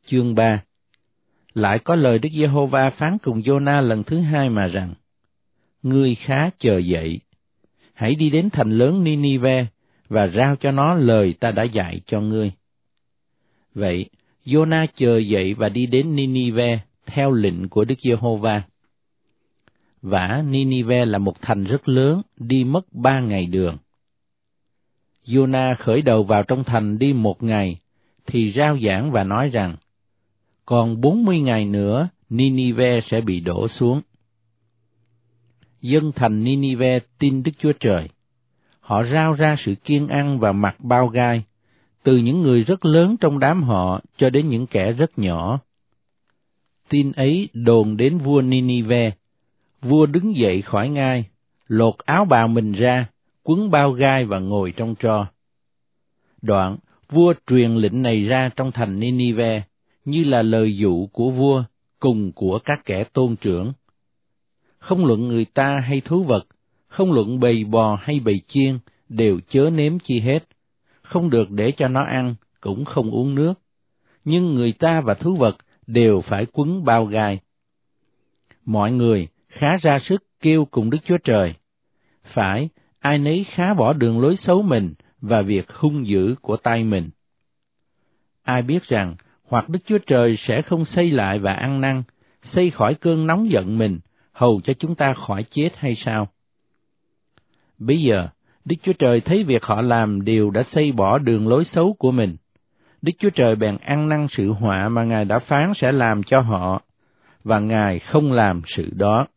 Chương 3. Lại có lời Đức Giê-hô-va phán cùng Giô-na lần thứ hai mà rằng: Ngươi khá chờ dậy, hãy đi đến thành lớn Ni-ni-ve và rao cho nó lời ta đã dạy cho ngươi. Vậy, Giô-na chờ dậy và đi đến Ni-ni-ve theo lệnh của Đức Giê-hô-va. Vả Ni-ni-ve là một thành rất lớn, đi mất 3 ngày đường. Giô-na khởi đầu vào trong thành đi 1 ngày, thì rao giảng và nói rằng: Còn 40 ngày nữa, Ni-ni-ve sẽ bị đổ xuống. Dân thành Ni-ni-ve tin Đức Chúa Trời. Họ rao ra sự kiên ăn và mặc bao gai, từ những người rất lớn trong đám họ cho đến những kẻ rất nhỏ. Tin ấy đồn đến vua Ni-ni-ve. Vua đứng dậy khỏi ngai, lột áo bào mình ra, quấn bao gai và ngồi trong tro. Đoạn, vua truyền lệnh này ra trong thành Ni-ni-ve, như là lời dụ của vua, cùng của các kẻ tôn trưởng. Không luận người ta hay thú vật, không luận bầy bò hay bầy chiên, đều chớ nếm chi hết, không được để cho nó ăn, cũng không uống nước. Nhưng người ta và thú vật đều phải quấn bao gai. Mọi người khá ra sức kêu cùng Đức Chúa Trời. Phải, ai nấy khá bỏ đường lối xấu mình và việc hung dữ của tay mình. Ai biết rằng, hoặc Đức Chúa Trời sẽ không xây lại và ăn năn, xây khỏi cơn nóng giận mình, hầu cho chúng ta khỏi chết hay sao? Bây giờ, Đức Chúa Trời thấy việc họ làm đều đã xây bỏ đường lối xấu của mình. Đức Chúa Trời bèn ăn năn sự họa mà Ngài đã phán sẽ làm cho họ, và Ngài không làm sự đó.